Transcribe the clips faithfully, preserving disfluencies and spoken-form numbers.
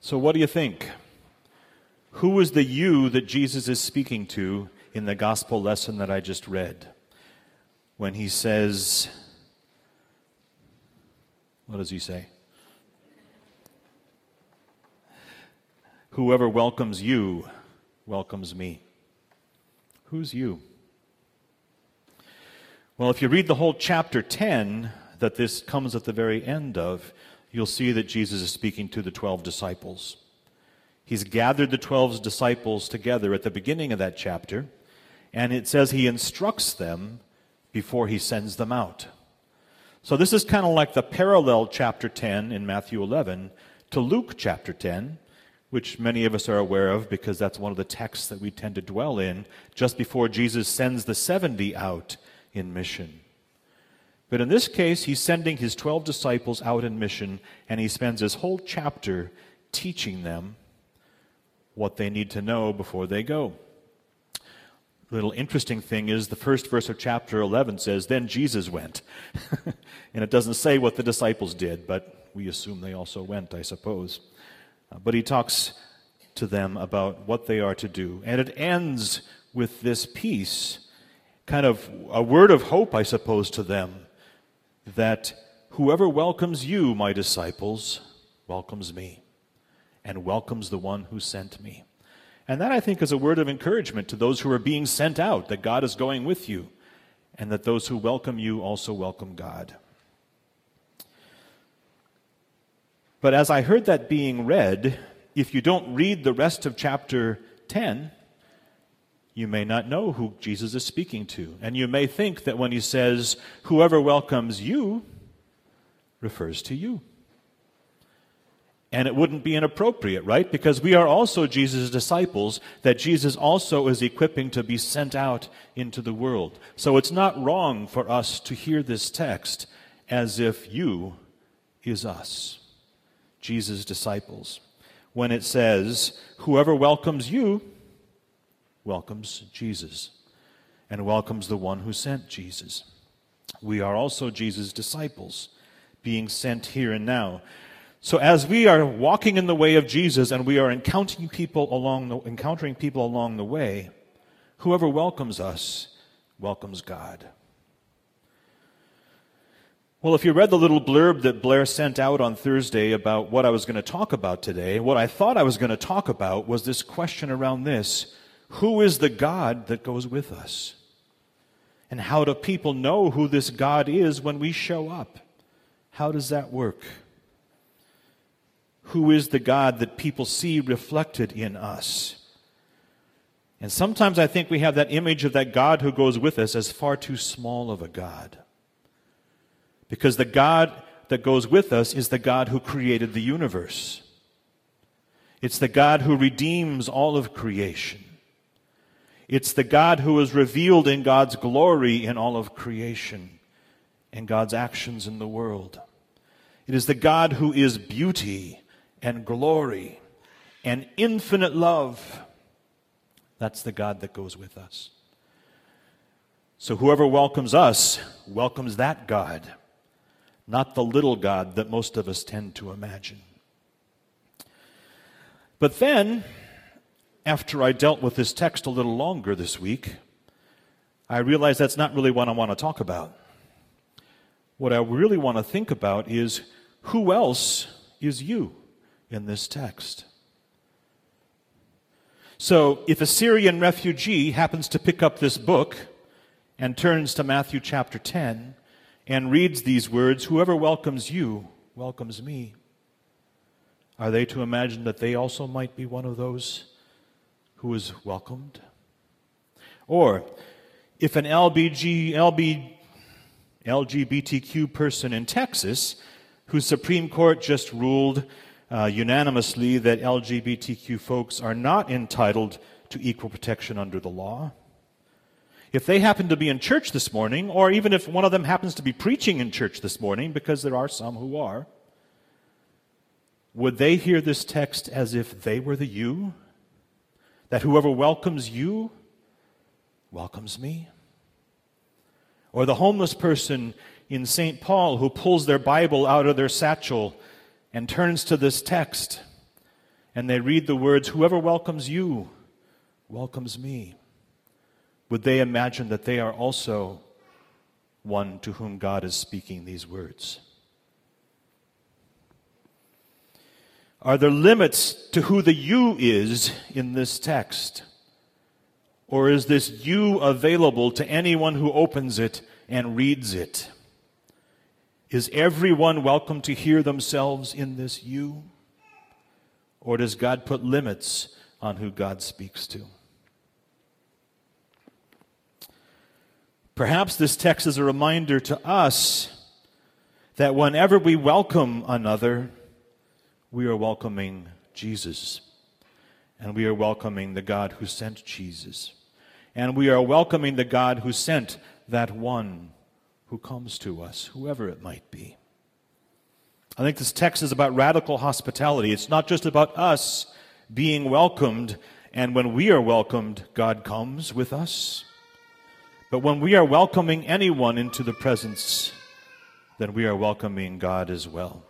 So what do you think? Who is the you that Jesus is speaking to in the gospel lesson that I just read? When he says, what does he say? Whoever welcomes you welcomes me. Who's you? Well, if you read the whole chapter ten that this comes at the very end of, you'll see that Jesus is speaking to the twelve disciples. He's gathered the twelve disciples together at the beginning of that chapter, and it says he instructs them before he sends them out. So this is kind of like the parallel chapter ten in Matthew eleven to Luke chapter ten, which many of us are aware of because that's one of the texts that we tend to dwell in just before Jesus sends the seventy out in mission. But in this case, he's sending his twelve disciples out in mission, and he spends his whole chapter teaching them what they need to know before they go. The little interesting thing is the first verse of chapter eleven says, then Jesus went. And it doesn't say what the disciples did, but we assume they also went, I suppose. Uh, but he talks to them about what they are to do. And it ends with this piece, kind of a word of hope, I suppose, to them, that whoever welcomes you, my disciples, welcomes me, and welcomes the one who sent me. And that, I think, is a word of encouragement to those who are being sent out, that God is going with you, and that those who welcome you also welcome God. But as I heard that being read, if you don't read the rest of chapter ten, you may not know who Jesus is speaking to. And you may think that when he says, whoever welcomes you, refers to you. And it wouldn't be inappropriate, right? Because we are also Jesus' disciples, that Jesus also is equipping to be sent out into the world. So it's not wrong for us to hear this text as if you is us, Jesus' disciples. When it says, whoever welcomes you, welcomes Jesus, and welcomes the one who sent Jesus. We are also Jesus' disciples, being sent here and now. So as we are walking in the way of Jesus and we are encountering people along the, encountering people along the way, whoever welcomes us welcomes God. Well, if you read the little blurb that Blair sent out on Thursday about what I was going to talk about today, what I thought I was going to talk about was this question around this: who is the God that goes with us? And how do people know who this God is when we show up? How does that work? Who is the God that people see reflected in us? And sometimes I think we have that image of that God who goes with us as far too small of a God. Because the God that goes with us is the God who created the universe. It's the God who redeems all of creation. It's the God who is revealed in God's glory in all of creation and God's actions in the world. It is the God who is beauty and glory and infinite love. That's the God that goes with us. So whoever welcomes us welcomes that God, not the little God that most of us tend to imagine. But then, after I dealt with this text a little longer this week, I realized that's not really what I want to talk about. What I really want to think about is, who else is you in this text? So, if a Syrian refugee happens to pick up this book and turns to Matthew chapter ten and reads these words, whoever welcomes you welcomes me, are they to imagine that they also might be one of those who is welcomed? Or, if an L B G, L B, L G B T Q person in Texas, whose Supreme Court just ruled uh, unanimously that L G B T Q folks are not entitled to equal protection under the law, if they happen to be in church this morning, or even if one of them happens to be preaching in church this morning, because there are some who are, would they hear this text as if they were the you? That whoever welcomes you welcomes me? Or the homeless person in Saint Paul who pulls their Bible out of their satchel and turns to this text and they read the words, "Whoever welcomes you welcomes me," would they imagine that they are also one to whom God is speaking these words? Are there limits to who the you is in this text? Or is this you available to anyone who opens it and reads it? Is everyone welcome to hear themselves in this you? Or does God put limits on who God speaks to? Perhaps this text is a reminder to us that whenever we welcome another, we are welcoming Jesus. And we are welcoming the God who sent Jesus. And we are welcoming the God who sent that one who comes to us, whoever it might be. I think this text is about radical hospitality. It's not just about us being welcomed, and when we are welcomed, God comes with us. But when we are welcoming anyone into the presence, then we are welcoming God as well.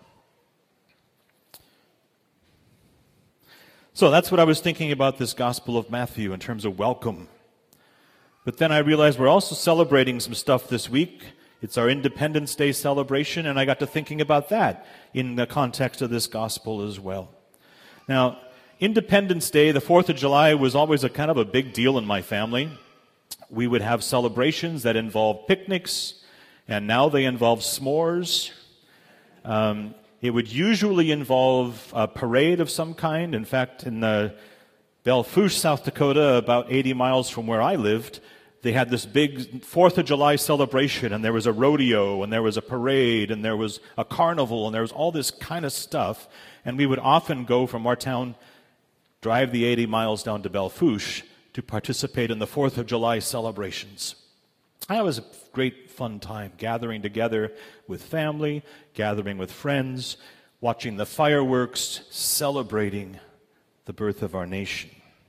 So that's what I was thinking about this Gospel of Matthew in terms of welcome. But then I realized we're also celebrating some stuff this week. It's our Independence Day celebration, and I got to thinking about that in the context of this gospel as well. Now, Independence Day, the fourth of July, was always a kind of a big deal in my family. We would have celebrations that involved picnics, and now they involve s'mores. Um, it would usually involve a parade of some kind. In fact, in the Belle Fourche, South Dakota, about eighty miles from where I lived, they had this big fourth of July celebration, and there was a rodeo, and there was a parade, and there was a carnival, and there was all this kind of stuff. And we would often go from our town, drive the eighty miles down to Belle Fourche to participate in the fourth of July celebrations. That was a great fun time, gathering together with family, gathering with friends, watching the fireworks, celebrating the birth of our nation.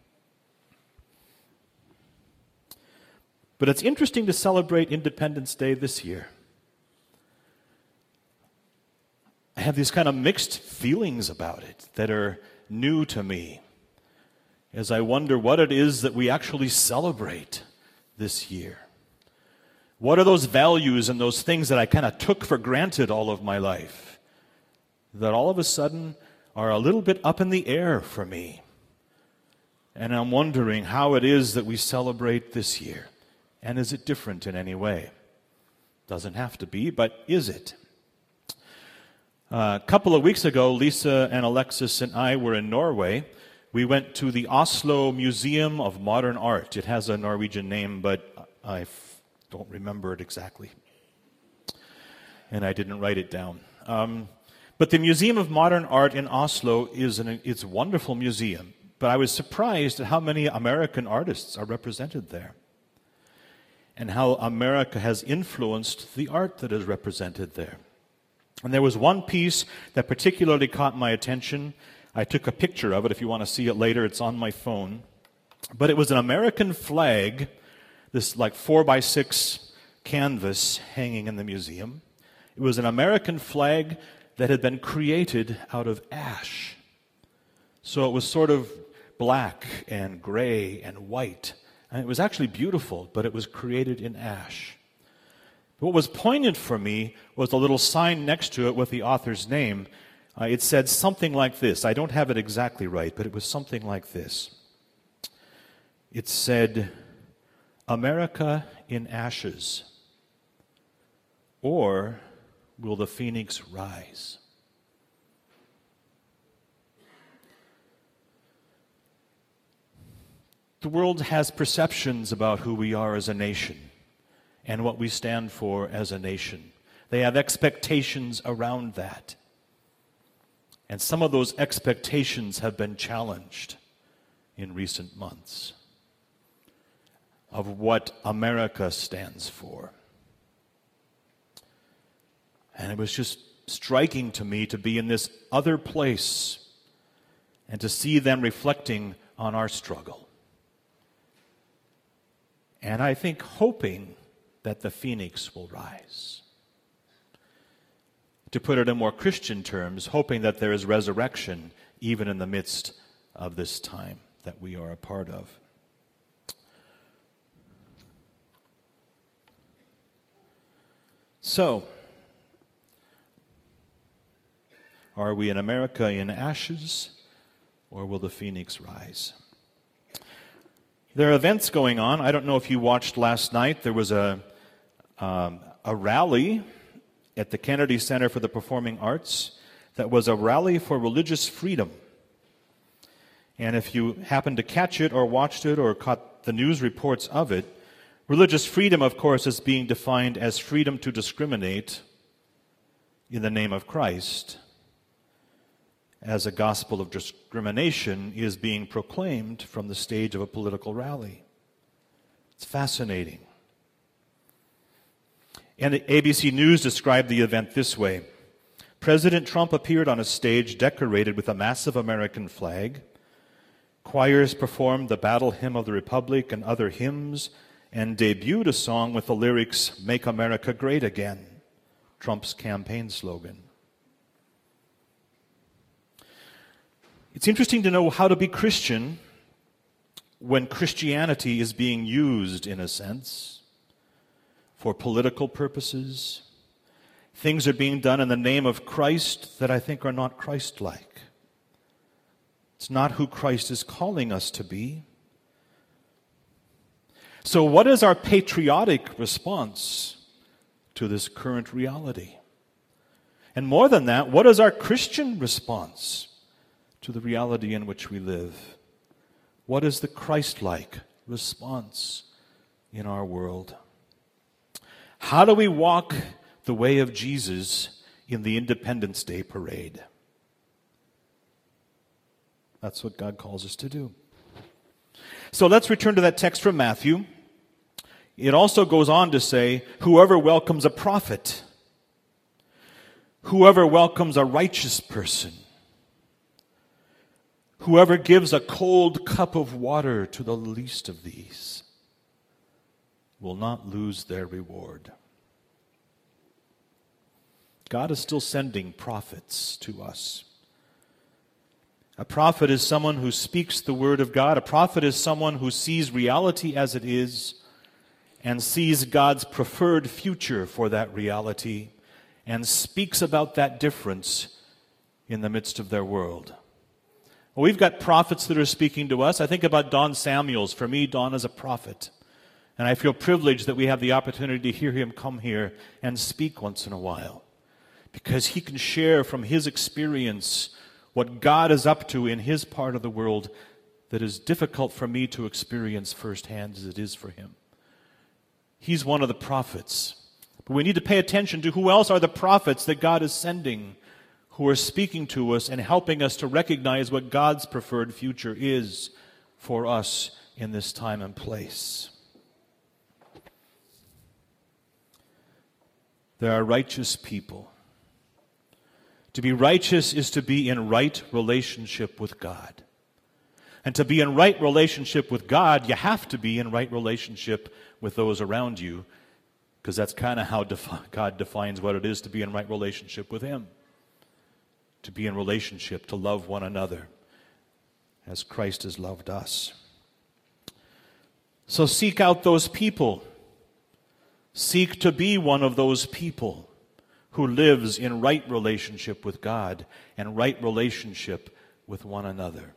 But it's interesting to celebrate Independence Day this year. I have these kind of mixed feelings about it that are new to me as I wonder what it is that we actually celebrate this year. What are those values and those things that I kind of took for granted all of my life that all of a sudden are a little bit up in the air for me? And I'm wondering how it is that we celebrate this year. And is it different in any way? Doesn't have to be, but is it? Uh, a couple of weeks ago, Lisa and Alexis and I were in Norway. We went to the Oslo Museum of Modern Art. It has a Norwegian name, but I f- don't remember it exactly. And I didn't write it down. Um, but the Museum of Modern Art in Oslo is an, it's a wonderful museum. But I was surprised at how many American artists are represented there, and how America has influenced the art that is represented there. And there was one piece that particularly caught my attention. I took a picture of it. If you want to see it later, it's on my phone. But it was an American flag, this like four by six canvas hanging in the museum. It was an American flag that had been created out of ash. So it was sort of black and gray and white. And it was actually beautiful, but it was created in ash. What was poignant for me was the little sign next to it with the author's name. Uh, it said something like this. I don't have it exactly right, but it was something like this. It said, "America in ashes, or will the phoenix rise?" The world has perceptions about who we are as a nation and what we stand for as a nation. They have expectations around that. And some of those expectations have been challenged in recent months of what America stands for. And it was just striking to me to be in this other place and to see them reflecting on our struggle. And I think hoping that the phoenix will rise. To put it in more Christian terms, hoping that there is resurrection even in the midst of this time that we are a part of. So, are we in America in ashes, or will the phoenix rise? There are events going on. I don't know if you watched last night. There was a um, a rally at the Kennedy Center for the Performing Arts that was a rally for religious freedom. And if you happened to catch it or watched it or caught the news reports of it, religious freedom, of course, is being defined as freedom to discriminate in the name of Christ, as a gospel of discrimination is being proclaimed from the stage of a political rally. It's fascinating. And A B C News described the event this way. President Trump appeared on a stage decorated with a massive American flag. Choirs performed the Battle Hymn of the Republic and other hymns and debuted a song with the lyrics, "Make America Great Again," Trump's campaign slogan. It's interesting to know how to be Christian when Christianity is being used, in a sense, for political purposes. Things are being done in the name of Christ that I think are not Christ-like. It's not who Christ is calling us to be. So what is our patriotic response to this current reality? And more than that, what is our Christian response to the reality in which we live? What is the Christ-like response in our world? How do we walk the way of Jesus in the Independence Day parade? That's what God calls us to do. So let's return to that text from Matthew. It also goes on to say, whoever welcomes a prophet, whoever welcomes a righteous person, whoever gives a cold cup of water to the least of these will not lose their reward. God is still sending prophets to us. A prophet is someone who speaks the word of God. A prophet is someone who sees reality as it is and sees God's preferred future for that reality and speaks about that difference in the midst of their world. Well, we've got prophets that are speaking to us. I think about Don Samuels. For me, Don is a prophet. And I feel privileged that we have the opportunity to hear him come here and speak once in a while, because he can share from his experience what God is up to in his part of the world that is difficult for me to experience firsthand as it is for him. He's one of the prophets. But we need to pay attention to who else are the prophets that God is sending, who are speaking to us and helping us to recognize what God's preferred future is for us in this time and place. There are righteous people. To be righteous is to be in right relationship with God. And to be in right relationship with God, you have to be in right relationship with those around you, because that's kind of how defi- God defines what it is to be in right relationship with Him. To be in relationship, to love one another as Christ has loved us. So seek out those people. Seek to be one of those people who lives in right relationship with God and right relationship with one another.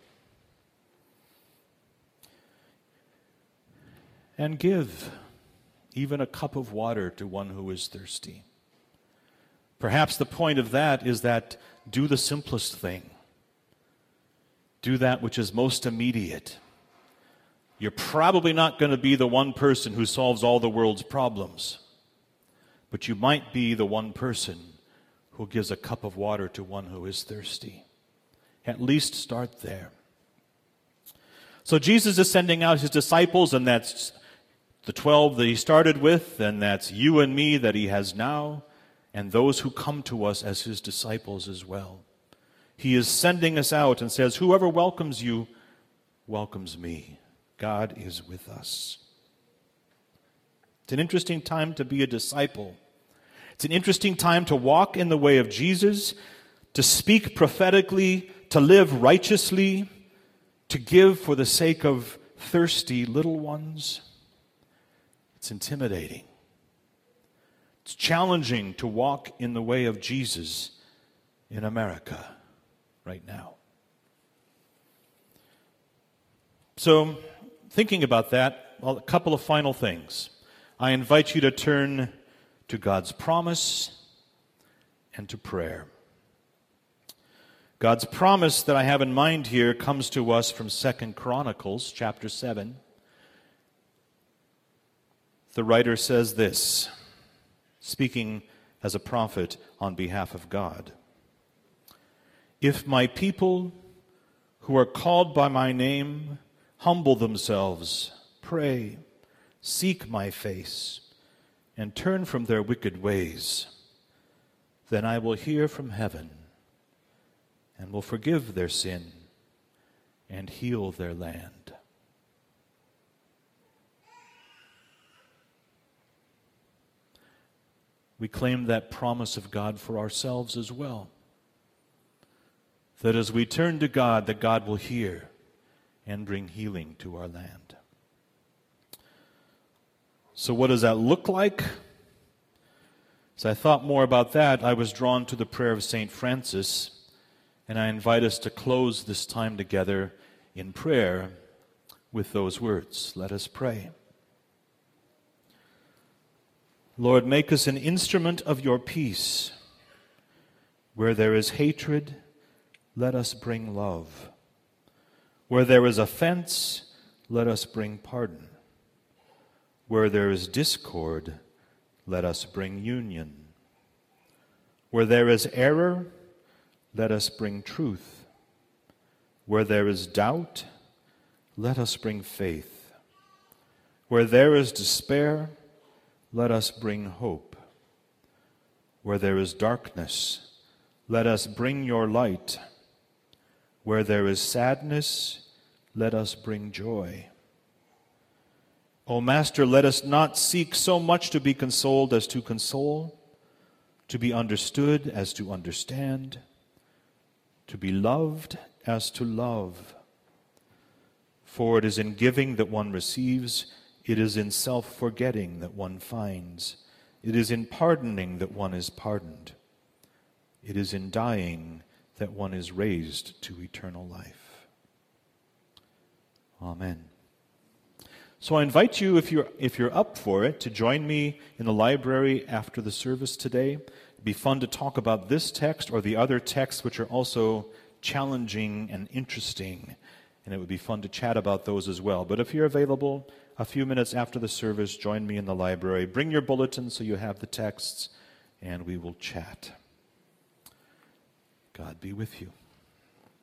And give even a cup of water to one who is thirsty. Perhaps the point of that is that do the simplest thing. Do that which is most immediate. You're probably not going to be the one person who solves all the world's problems, but you might be the one person who gives a cup of water to one who is thirsty. At least start there. So Jesus is sending out his disciples, and that's the twelve that he started with, and that's you and me that he has now, and those who come to us as his disciples as well. He is sending us out and says, whoever welcomes you welcomes me. God is with us. It's an interesting time to be a disciple. It's an interesting time to walk in the way of Jesus, to speak prophetically, to live righteously, to give for the sake of thirsty little ones, it's intimidating. It's challenging to walk in the way of Jesus in America right now. So, thinking about that, well, a couple of final things. I invite you to turn to God's promise and to prayer. God's promise that I have in mind here comes to us from Second Chronicles chapter seven. The writer says this, speaking as a prophet on behalf of God. If my people who are called by my name humble themselves, pray, seek my face, and turn from their wicked ways, then I will hear from heaven and will forgive their sin and heal their land. We claim that promise of God for ourselves as well. That as we turn to God, that God will hear and bring healing to our land. So what does that look like? As I thought more about that, I was drawn to the prayer of Saint Francis, and I invite us to close this time together in prayer with those words. Let us pray. Lord, make us an instrument of your peace. Where there is hatred, let us bring love. Where there is offense, let us bring pardon. Where there is discord, let us bring union. Where there is error, let us bring truth. Where there is doubt, let us bring faith. Where there is despair, let us bring hope. Where there is darkness, let us bring your light. Where there is sadness, let us bring joy. O Master, let us not seek so much to be consoled as to console, to be understood as to understand, to be loved as to love. For it is in giving that one receives, it is in self-forgetting that one finds, it is in pardoning that one is pardoned, it is in dying that one is raised to eternal life. Amen. So I invite you, if you're, if you're up for it, to join me in the library after the service today. It'd be fun to talk about this text or the other texts which are also challenging and interesting, and it would be fun to chat about those as well. But if you're available, a few minutes after the service, join me in the library. Bring your bulletin so you have the texts, and we will chat. God be with you.